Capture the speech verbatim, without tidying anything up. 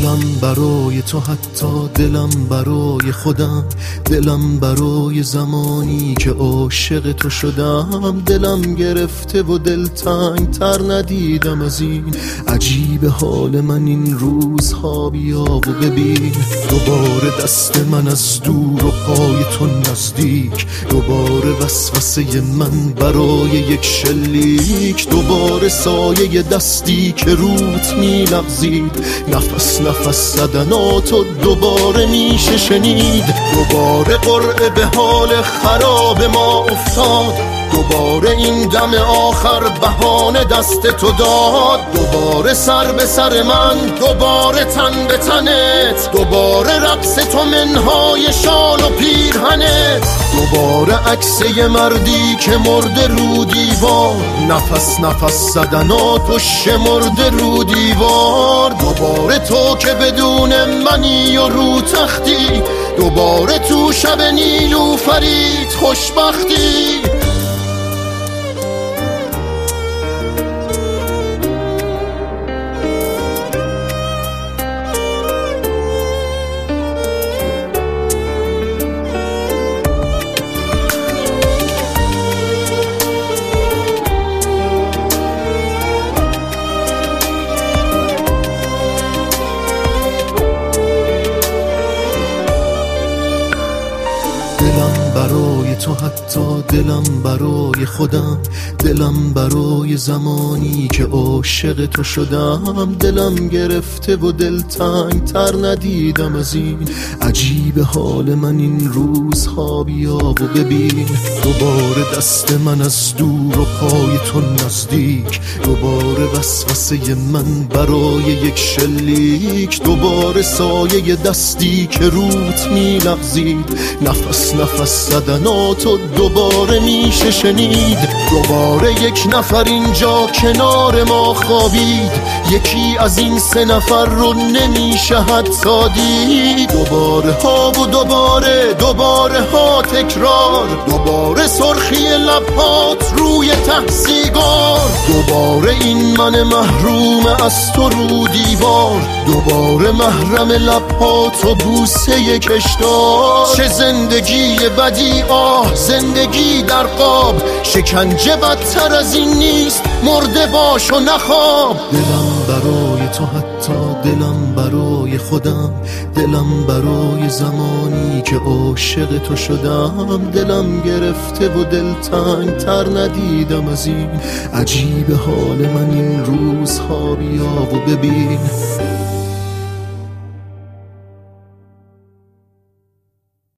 دلم برای تو، حتی دلم برای خودم، دلم برای زمانی که عاشق تو شدم. دلم گرفته و دلتنگ تر ندیدم از این. عجیب حال من این روزها، بیا و ببین دوباره دست من از دور و پای تو نزدیک. دوباره وسوسه من برای یک شلیک. دوباره سایه دستی که روت می لغزید. نفس نفس صدناتو دوباره میشه شنید. دوباره قرعه به حال خراب ما افتاد. دوباره این دم آخر بهانه دست تو داد. دوباره سر به سر من، دوباره تن به تنت. دوباره رقص تو منهای شال و پیرهنت. دوباره عکسه مردی که مرده رو دیوار. نفس نفس صدنات و شمرده رو دیوار. دوباره تو که بدون منی و رو تختی. دوباره تو شب نیلوفرید خوشبختی. دلم برای تو، حتی دلم برای خودم، دلم برای زمانی که عاشق تو شدم. دلم گرفته و دلتنگ تر ندیدم از این. عجیب حال من این روزها، بیا و ببین دوباره دست من از دور و پای تو نزدیک. دوباره وسوسه من برای یک شلیک. دوباره سایه دستی که روت می لغزید. نفس نفس صدناتو دوباره میشه شنید. دوباره یک نفر اینجا کنار ما خوابید. یکی از این سه نفر رو نمیشه حتی دید. دوباره ها و دوباره دوباره ها تکرار. دوباره سرخی لبات روی ته سیگار. دوباره این من محروم از تو رو دیوار. دوباره محرم لبات و بوسه کشدار. چه زندگی بدی، آه زندگی در قاب. شکنجه بدتر از این نیست، مرده باش و نخواب. دلم برای تو، حتی دلم برای خودم، دلم برای زمانی که عاشق تو شدم. دلم گرفته و دلتنگ تر ندیدم از این. عجیب حال من این روزها، بیا و ببین